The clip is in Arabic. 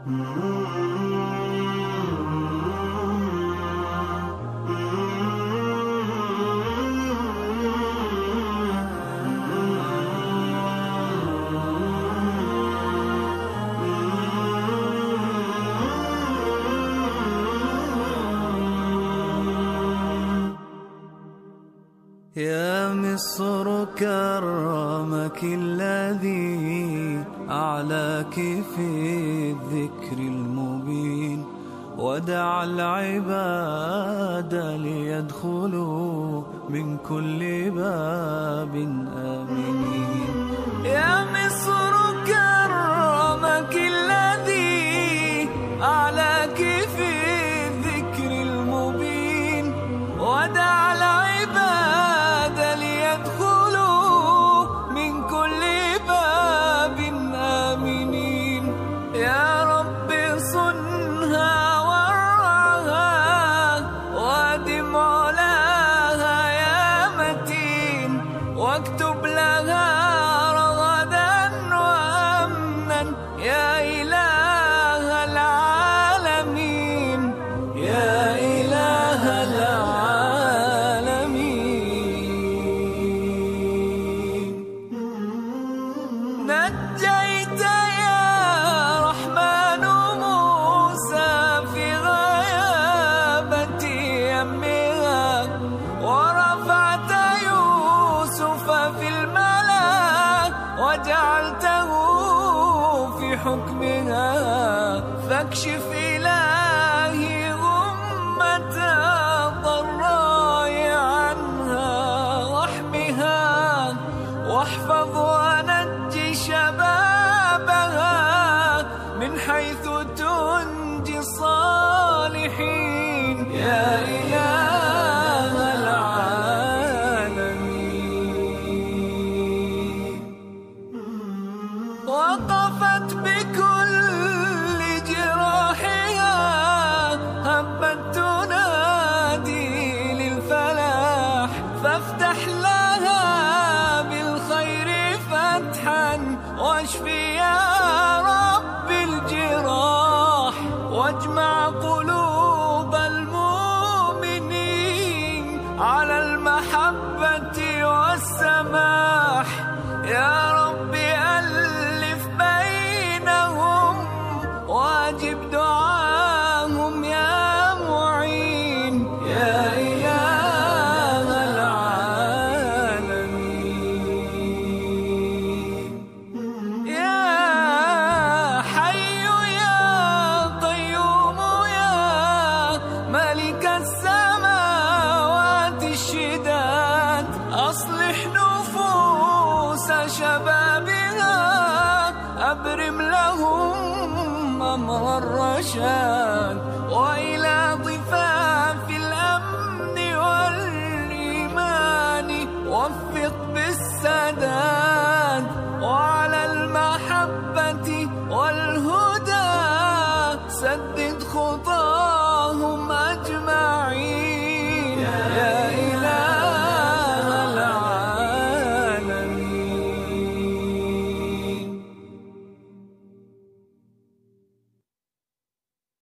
يا مصر كرمك الذي أعلاك في الذكر المبين، ودعا العباد ليدخلوا من كل باب آمنين. يا مصر كرمك الذي أعلاك في الذكر المبين، ودعا العباد ليدخلوا من كل باب آمنين. يا رب صنها وارعاها وادم علاها يا متين، واكتب لها رغدا وأمنا يا إله العالمين، يا إله العالمين. نجيت يا رحمن موسى في غيابة يمها، ورفعت يوسف في الملا وجعلته في حكمها، فاكشف إلهي غمة الضراء عنها واحمها، واحفظ ونج شبابها من حيث تنجي الصالحين، يا إله العالمين. وقفت بكل جراحها هبت تنادي للفلاح، فافتح لها بالخير فتحا واشفي يا رب الجراح، واجمع قلوب المؤمنين على المحبة والسماح. يا رب ألف بينهم واجب دعاهم يا معين، يا إله العالمين. يا حي يا قيوم يا ملك السماوات الشداد، أصلح نفوس شبابها، أبرم لهم أمر الرشاد، وإلى ضفاف الأمن والإيمان وفق بالسداد.